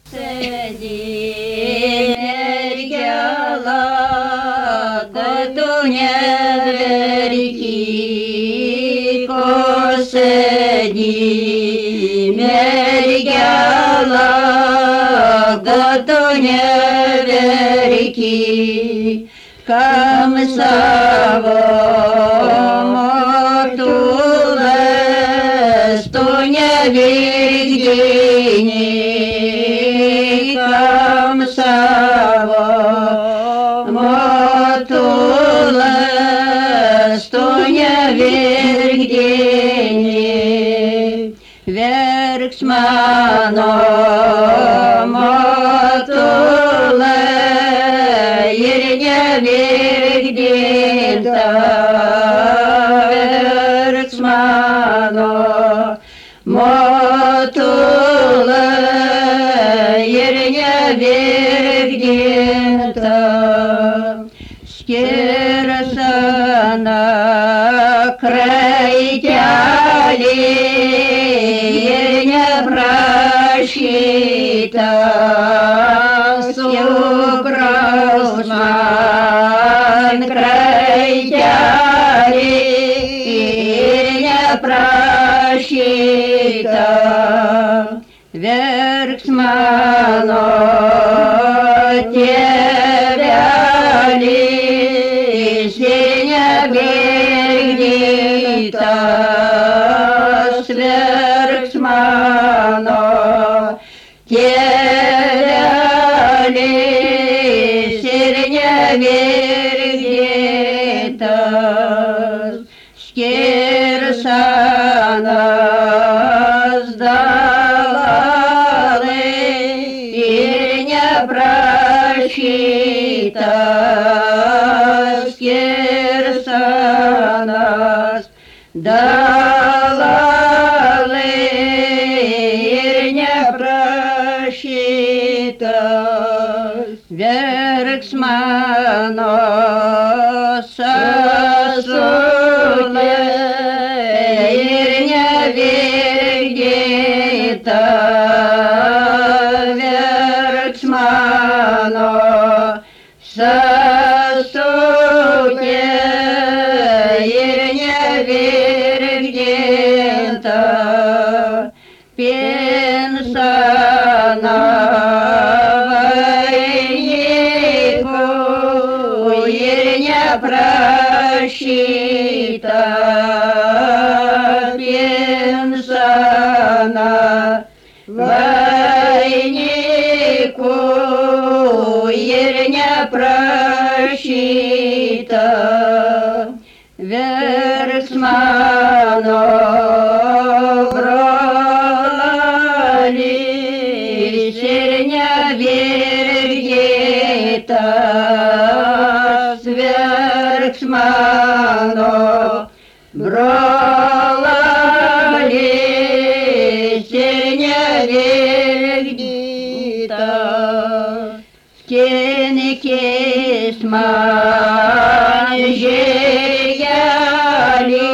Sedi mergela kotunya veriki kosedi mergela kotunya veriki kam savo motule stonya virgini kam savo motule stonya virgini verks mano motule Virgdinta verks mano motula yerine virgdinta skirasana kraitali yerine prashita sukrasman kraitali yerine prashita verks mano tėveli sėnė virgdytas verks mano tėveli sėnė virgdytas skirsanas prašytas skirsanas dalalai ir neprašytas verks mano sąsulė ir nevirgyta verks mano sąsulė ir nevirgyta pinsana vainikų ir neprašyta pinsana vainikų ir neprašyta verks mano brolis ir nevirgytas verks mano brolis ir nevirgytas kinikis man žirgelį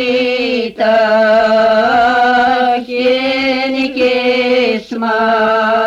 neprašyta kinikis man